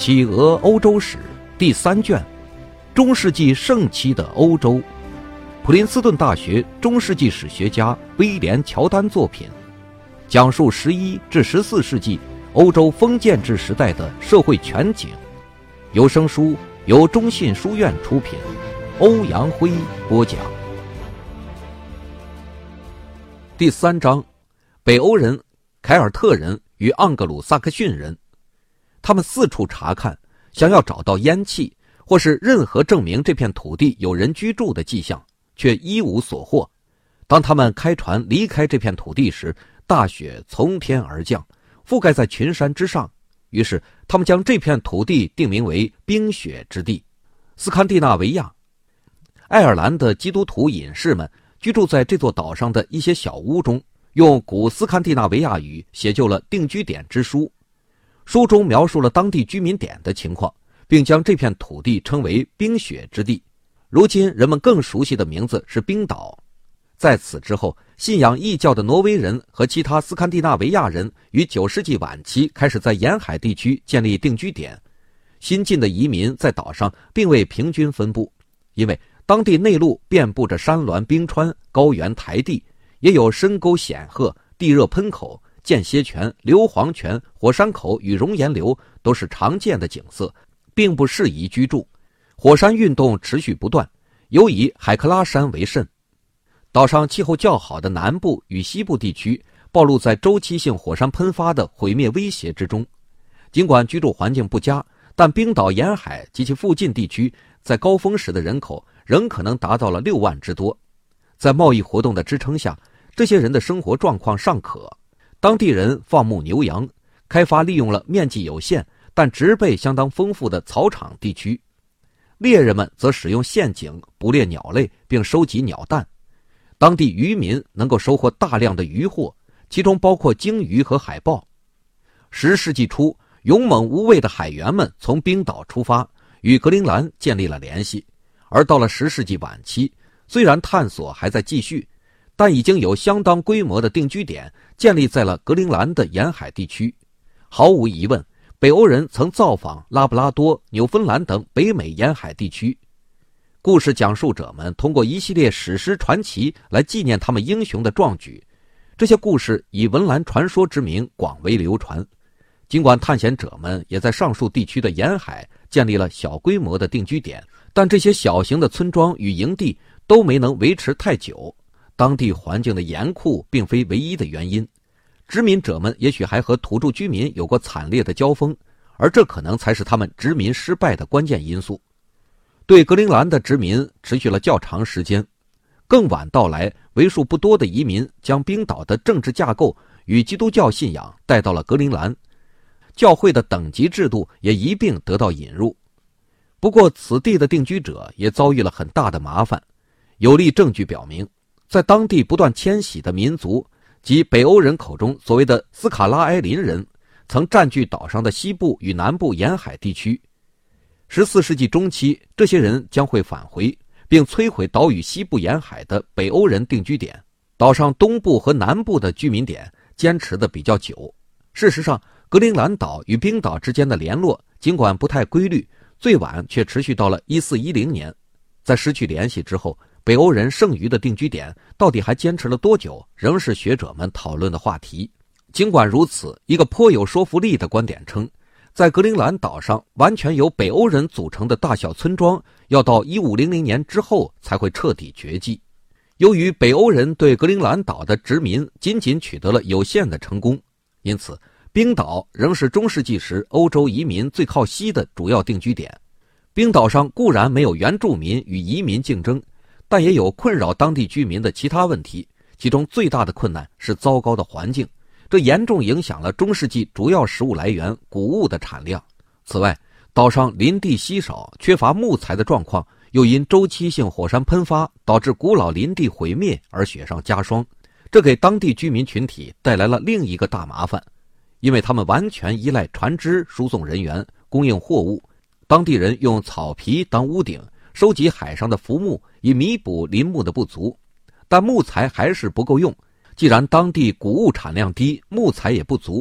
企鹅欧洲史第3卷，中世纪盛期的欧洲，普林斯顿大学中世纪史学家威廉·乔丹作品，讲述11至14世纪欧洲封建制时代的社会全景。有声书由中信书院出品，欧阳辉播讲。第3章，北欧人、凯尔特人与盎格鲁撒克逊人。他们四处查看，想要找到烟气或是任何证明这片土地有人居住的迹象，却一无所获。当他们开船离开这片土地时，大雪从天而降，覆盖在群山之上。于是他们将这片土地定名为冰雪之地斯堪的纳维亚。爱尔兰的基督徒隐士们居住在这座岛上的一些小屋中，用古斯堪的纳维亚语写就了定居点之书。书中描述了当地居民点的情况，并将这片土地称为冰雪之地。如今人们更熟悉的名字是冰岛。在此之后，信仰异教的挪威人和其他斯堪的纳维亚人于9世纪晚期开始在沿海地区建立定居点。新进的移民在岛上并未平均分布，因为当地内陆遍布着山峦冰川、高原台地，也有深沟险壑、地热喷口、间歇泉、硫磺泉、火山口与熔岩流都是常见的景色，并不适宜居住。火山运动持续不断，尤以海克拉山为甚。岛上气候较好的南部与西部地区暴露在周期性火山喷发的毁灭威胁之中。尽管居住环境不佳，但冰岛沿海及其附近地区在高峰时的人口仍可能达到了6万之多。在贸易活动的支撑下，这些人的生活状况尚可。当地人放牧牛羊，开发利用了面积有限但植被相当丰富的草场地区。猎人们则使用陷阱捕猎鸟类并收集鸟蛋。当地渔民能够收获大量的渔获，其中包括鲸鱼和海豹。10世纪初，勇猛无畏的海员们从冰岛出发，与格陵兰建立了联系。而到了10世纪晚期，虽然探索还在继续，但已经有相当规模的定居点建立在了格陵兰的沿海地区。毫无疑问，北欧人曾造访拉布拉多、纽芬兰等北美沿海地区。故事讲述者们通过一系列史诗传奇来纪念他们英雄的壮举，这些故事以文兰传说之名广为流传。尽管探险者们也在上述地区的沿海建立了小规模的定居点，但这些小型的村庄与营地都没能维持太久。当地环境的严酷并非唯一的原因，殖民者们也许还和土著居民有过惨烈的交锋，而这可能才是他们殖民失败的关键因素。对格陵兰的殖民持续了较长时间，更晚到来，为数不多的移民将冰岛的政治架构与基督教信仰带到了格陵兰，教会的等级制度也一并得到引入。不过此地的定居者也遭遇了很大的麻烦。有力证据表明，在当地不断迁徙的民族及北欧人口中所谓的斯卡拉埃林人曾占据岛上的西部与南部沿海地区。14世纪中期，这些人将会返回并摧毁岛屿西部沿海的北欧人定居点。岛上东部和南部的居民点坚持的比较久。事实上，格陵兰岛与冰岛之间的联络尽管不太规律，最晚却持续到了1410年。在失去联系之后，北欧人剩余的定居点到底还坚持了多久，仍是学者们讨论的话题。尽管如此，一个颇有说服力的观点称，在格陵兰岛上完全由北欧人组成的大小村庄要到1500年之后才会彻底绝迹。由于北欧人对格陵兰岛的殖民仅仅取得了有限的成功，因此冰岛仍是中世纪时欧洲移民最靠西的主要定居点。冰岛上固然没有原住民与移民竞争，但也有困扰当地居民的其他问题，其中最大的困难是糟糕的环境，这严重影响了中世纪主要食物来源谷物的产量。此外，岛上林地稀少，缺乏木材的状况又因周期性火山喷发导致古老林地毁灭而雪上加霜，这给当地居民群体带来了另一个大麻烦，因为他们完全依赖船只输送人员供应货物。当地人用草皮当屋顶，收集海上的浮木以弥补林木的不足，但木材还是不够用。既然当地谷物产量低，木材也不足，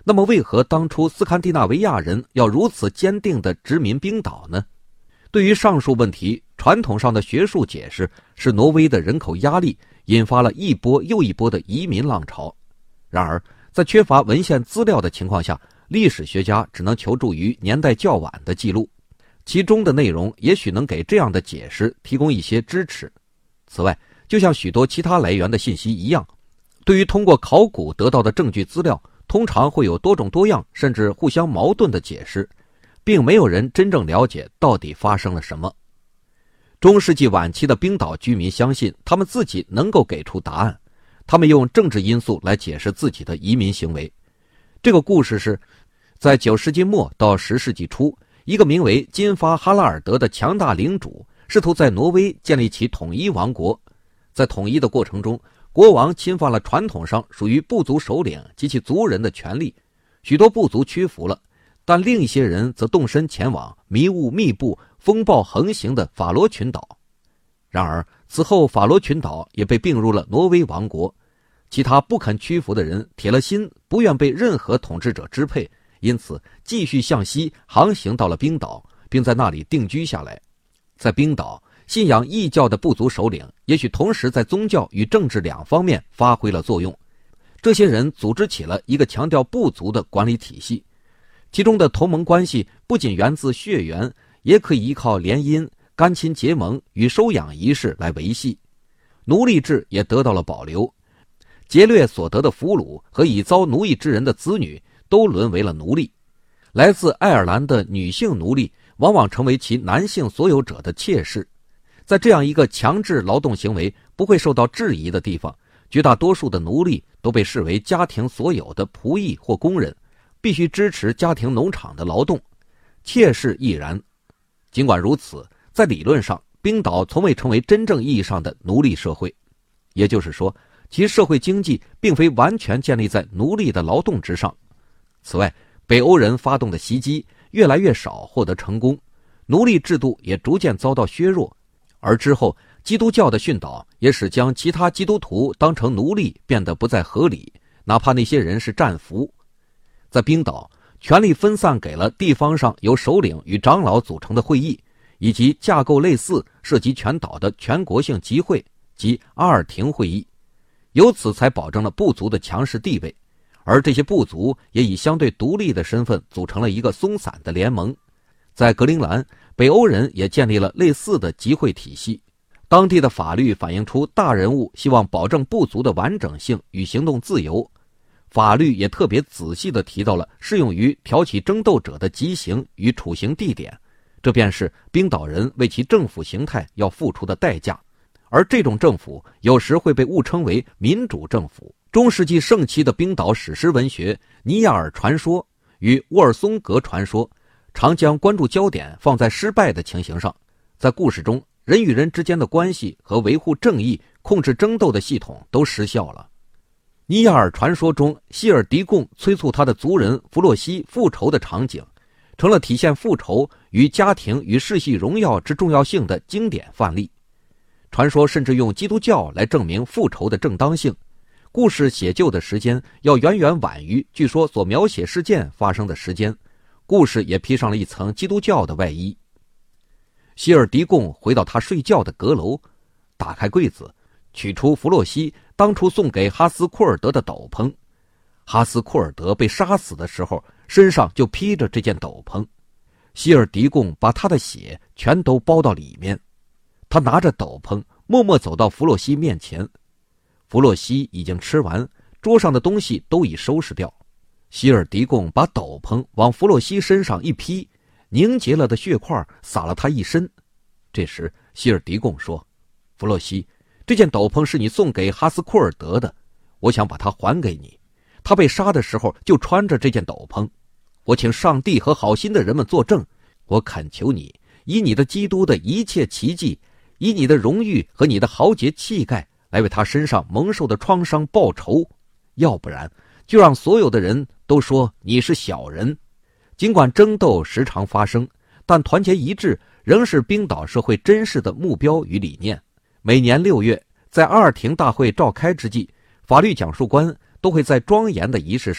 那么为何当初斯堪的纳维亚人要如此坚定地殖民冰岛呢？对于上述问题，传统上的学术解释是挪威的人口压力引发了一波又一波的移民浪潮。然而，在缺乏文献资料的情况下，历史学家只能求助于年代较晚的记录，其中的内容也许能给这样的解释提供一些支持。此外，就像许多其他来源的信息一样，对于通过考古得到的证据资料，通常会有多种多样甚至互相矛盾的解释，并没有人真正了解到底发生了什么。中世纪晚期的冰岛居民相信他们自己能够给出答案，他们用政治因素来解释自己的移民行为。这个故事是在9世纪末到10世纪初，一个名为金发哈拉尔德的强大领主试图在挪威建立起统一王国。在统一的过程中，国王侵犯了传统上属于部族首领及其族人的权利，许多部族屈服了，但另一些人则动身前往迷雾密布、风暴横行的法罗群岛。然而，此后法罗群岛也被并入了挪威王国，其他不肯屈服的人铁了心不愿被任何统治者支配，因此继续向西航行到了冰岛，并在那里定居下来。在冰岛，信仰异教的部族首领也许同时在宗教与政治两方面发挥了作用。这些人组织起了一个强调部族的管理体系，其中的同盟关系不仅源自血缘，也可以依靠联姻、干亲结盟与收养仪式来维系。奴隶制也得到了保留，劫掠所得的俘虏和已遭奴役之人的子女都沦为了奴隶。来自爱尔兰的女性奴隶往往成为其男性所有者的妾室。在这样一个强制劳动行为不会受到质疑的地方，绝大多数的奴隶都被视为家庭所有的仆役或工人，必须支持家庭农场的劳动。妾室亦然。尽管如此，在理论上，冰岛从未成为真正意义上的奴隶社会，也就是说，其社会经济并非完全建立在奴隶的劳动之上。此外，北欧人发动的袭击越来越少获得成功，奴隶制度也逐渐遭到削弱，而之后基督教的训导也使将其他基督徒当成奴隶变得不再合理，哪怕那些人是战俘。在冰岛，权力分散给了地方上由首领与长老组成的会议，以及架构类似涉及全岛的全国性集会及阿尔廷会议，由此才保证了部族的强势地位。而这些部族也以相对独立的身份组成了一个松散的联盟。在格陵兰，北欧人也建立了类似的集会体系。当地的法律反映出大人物希望保证部族的完整性与行动自由，法律也特别仔细地提到了适用于挑起争斗者的极刑与处刑地点，这便是冰岛人为其政府形态要付出的代价。而这种政府有时会被误称为民主政府。中世纪盛期的冰岛史诗文学《尼亚尔传说》与沃尔松格传说常将关注焦点放在失败的情形上。在故事中，人与人之间的关系和维护正义、控制争斗的系统都失效了。尼亚尔传说中，希尔迪贡催促他的族人弗洛西复仇的场景，成了体现复仇与家庭与世系荣耀之重要性的经典范例。传说甚至用基督教来证明复仇的正当性。故事写就的时间要远远晚于据说所描写事件发生的时间，故事也披上了一层基督教的外衣。希尔迪贡回到他睡觉的阁楼，打开柜子，取出弗洛西当初送给哈斯库尔德的斗篷。哈斯库尔德被杀死的时候，身上就披着这件斗篷。希尔迪贡把他的血全都包到里面。他拿着斗篷，默默走到弗洛西面前。弗洛西已经吃完，桌上的东西都已收拾掉。希尔迪贡把斗篷往弗洛西身上一披，凝结了的血块洒了他一身。这时希尔迪贡说：“弗洛西，这件斗篷是你送给哈斯库尔德的，我想把它还给你。他被杀的时候就穿着这件斗篷。我请上帝和好心的人们作证，我恳求你，以你的基督的一切奇迹，以你的荣誉和你的豪杰气概来为他身上蒙受的创伤报仇，要不然就让所有的人都说你是小人。”尽管争斗时常发生，但团结一致仍是冰岛社会真实的目标与理念。每年6月，在阿尔廷大会召开之际，法律讲述官都会在庄严的仪式上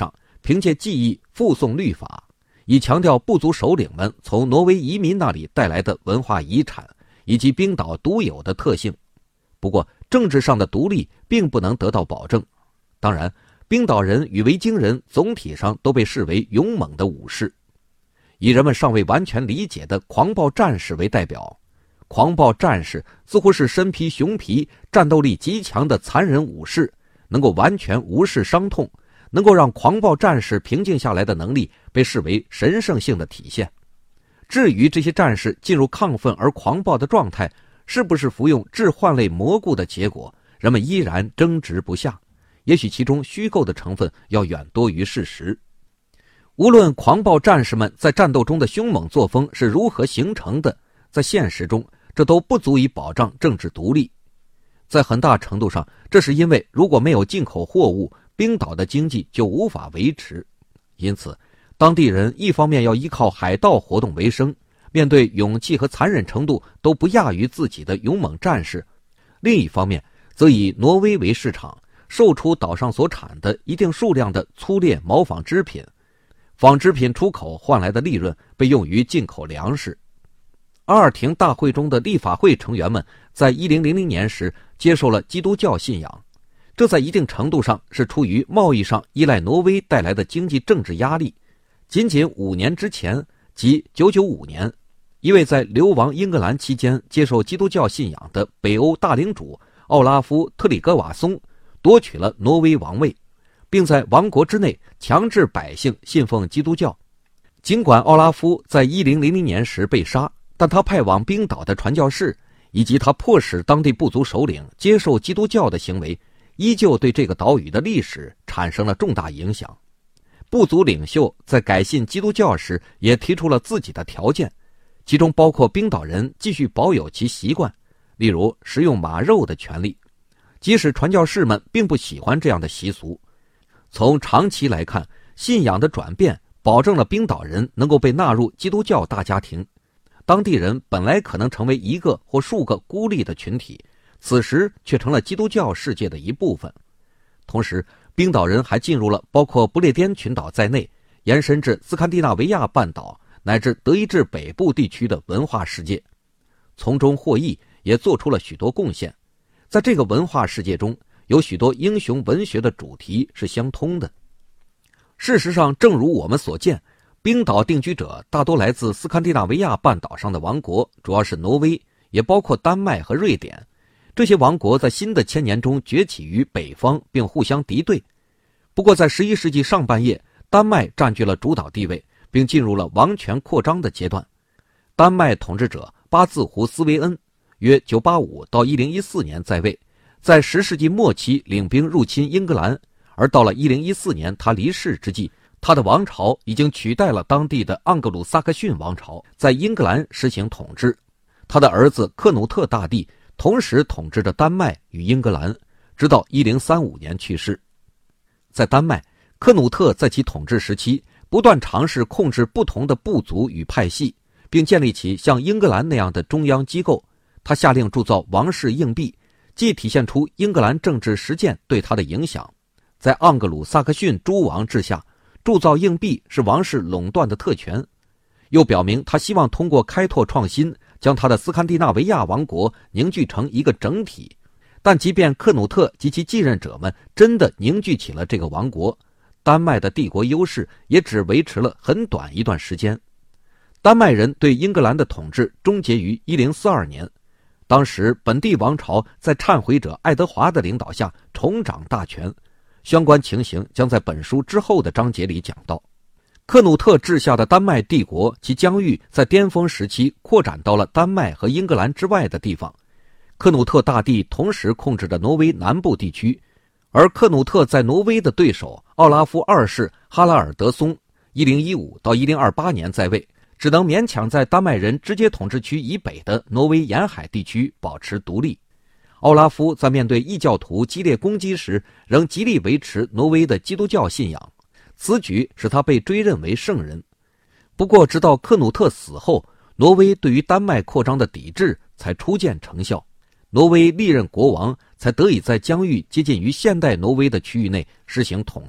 凭借记忆附送律法，以强调部族首领们从挪威移民那里带来的文化遗产以及冰岛独有的特性。不过政治上的独立并不能得到保证。当然，冰岛人与维京人总体上都被视为勇猛的武士。以人们尚未完全理解的狂暴战士为代表，狂暴战士似乎是身披熊皮、战斗力极强的残忍武士，能够完全无视伤痛，能够让狂暴战士平静下来的能力被视为神圣性的体现。至于这些战士进入亢奋而狂暴的状态是不是服用致幻类蘑菇的结果，人们依然争执不下，也许其中虚构的成分要远多于事实。无论狂暴战士们在战斗中的凶猛作风是如何形成的，在现实中这都不足以保障政治独立。在很大程度上，这是因为如果没有进口货物，冰岛的经济就无法维持。因此当地人一方面要依靠海盗活动为生，面对勇气和残忍程度都不亚于自己的勇猛战士，另一方面则以挪威为市场，售出岛上所产的一定数量的粗劣毛纺织品，纺织品出口换来的利润被用于进口粮食。阿尔廷大会中的立法会成员们在1000年时接受了基督教信仰，这在一定程度上是出于贸易上依赖挪威带来的经济政治压力。仅仅5年之前，即995年，一位在流亡英格兰期间接受基督教信仰的北欧大领主奥拉夫·特里格瓦松夺取了挪威王位，并在王国之内强制百姓信奉基督教。尽管奥拉夫在1000年时被杀，但他派往冰岛的传教士以及他迫使当地部族首领接受基督教的行为，依旧对这个岛屿的历史产生了重大影响。部族领袖在改信基督教时也提出了自己的条件，其中包括冰岛人继续保有其习惯，例如食用马肉的权利，即使传教士们并不喜欢这样的习俗。从长期来看，信仰的转变保证了冰岛人能够被纳入基督教大家庭。当地人本来可能成为一个或数个孤立的群体，此时却成了基督教世界的一部分。同时，冰岛人还进入了包括不列颠群岛在内，延伸至斯堪的纳维亚半岛乃至德意志北部地区的文化世界，从中获益，也做出了许多贡献。在这个文化世界中，有许多英雄文学的主题是相通的。事实上，正如我们所见，冰岛定居者大多来自斯堪的纳维亚半岛上的王国，主要是挪威，也包括丹麦和瑞典。这些王国在新的千年中崛起于北方，并互相敌对。不过在11世纪上半叶，丹麦占据了主导地位，并进入了王权扩张的阶段。丹麦统治者巴兹胡斯维恩约985到1014年在位，在10世纪末期领兵入侵英格兰，而到了1014年他离世之际，他的王朝已经取代了当地的盎格鲁撒克逊王朝，在英格兰实行统治。他的儿子克努特大帝同时统治着丹麦与英格兰，直到1035年去世。在丹麦，克努特在其统治时期不断尝试控制不同的部族与派系，并建立起像英格兰那样的中央机构。他下令铸造王室硬币，既体现出英格兰政治实践对他的影响。在盎格鲁撒克逊诸王治下，铸造硬币是王室垄断的特权，又表明他希望通过开拓创新将他的斯堪的纳维亚王国凝聚成一个整体。但即便克努特及其继任者们真的凝聚起了这个王国，丹麦的帝国优势也只维持了很短一段时间。丹麦人对英格兰的统治终结于1042年，当时本地王朝在忏悔者爱德华的领导下重掌大权，相关情形将在本书之后的章节里讲到。克努特治下的丹麦帝国其疆域在巅峰时期扩展到了丹麦和英格兰之外的地方。克努特大帝同时控制着挪威南部地区，而克努特在挪威的对手奥拉夫二世哈拉尔德松1015到1028年在位，只能勉强在丹麦人直接统治区以北的挪威沿海地区保持独立。奥拉夫在面对异教徒激烈攻击时仍极力维持挪威的基督教信仰，此举使他被追认为圣人。不过直到克努特死后，挪威对于丹麦扩张的抵制才初见成效，挪威历任国王才得以在疆域接近于现代挪威的区域内实行统治，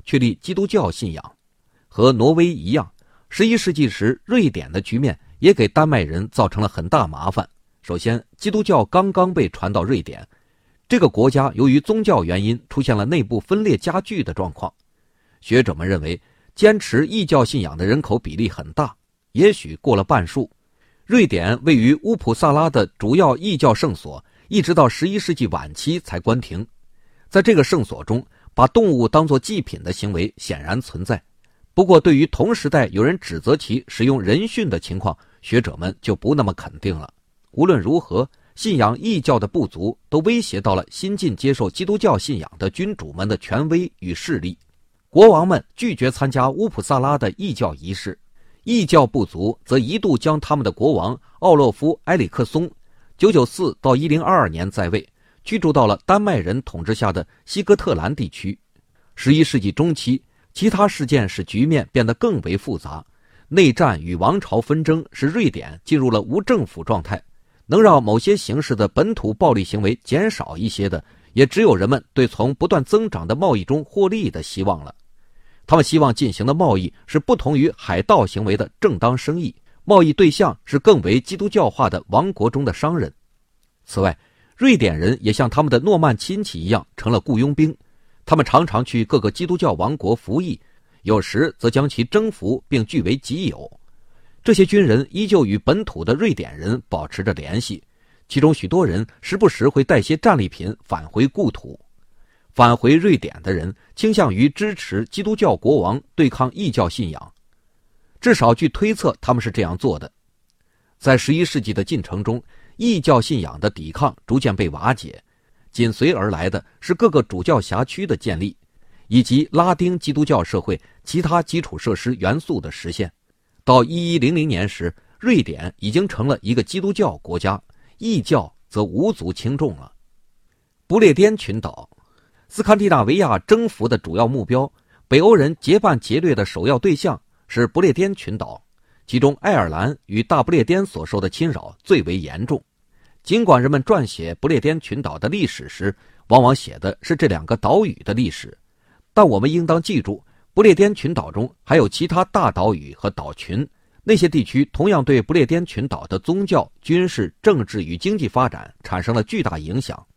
确立基督教信仰。和挪威一样，11世纪时瑞典的局面也给丹麦人造成了很大麻烦。首先，基督教刚刚被传到瑞典，这个国家由于宗教原因出现了内部分裂加剧的状况。学者们认为，坚持异教信仰的人口比例很大，也许过了半数。瑞典位于乌普萨拉的主要异教圣所，一直到11世纪晚期才关停。在这个圣所中，把动物当作祭品的行为显然存在。不过，对于同时代有人指责其使用人殉的情况，学者们就不那么肯定了。无论如何，信仰异教的部族都威胁到了新近接受基督教信仰的君主们的权威与势力。国王们拒绝参加乌普萨拉的异教仪式，异教部族则一度将他们的国王奥洛夫·埃里克松994到1022年在位，居住到了丹麦人统治下的西哥特兰地区。11世纪中期，其他事件使局面变得更为复杂。内战与王朝纷争使瑞典进入了无政府状态，能让某些形式的本土暴力行为减少一些的，也只有人们对从不断增长的贸易中获利的希望了。他们希望进行的贸易是不同于海盗行为的正当生意，贸易对象是更为基督教化的王国中的商人。此外，瑞典人也像他们的诺曼亲戚一样成了雇佣兵，他们常常去各个基督教王国服役，有时则将其征服并据为己有。这些军人依旧与本土的瑞典人保持着联系，其中许多人时不时会带些战利品返回故土。返回瑞典的人倾向于支持基督教国王对抗异教信仰，至少据推测他们是这样做的。在11世纪的进程中，异教信仰的抵抗逐渐被瓦解，紧随而来的是各个主教辖区的建立，以及拉丁基督教社会其他基础设施元素的实现。到1100年时，瑞典已经成了一个基督教国家，异教则无足轻重了。不列颠群岛，斯堪的纳维亚征服的主要目标，北欧人结伴劫掠的首要对象是不列颠群岛，其中爱尔兰与大不列颠所受的侵扰最为严重。尽管人们撰写不列颠群岛的历史时，往往写的是这两个岛屿的历史，但我们应当记住，不列颠群岛中还有其他大岛屿和岛群，那些地区同样对不列颠群岛的宗教、军事、政治与经济发展产生了巨大影响。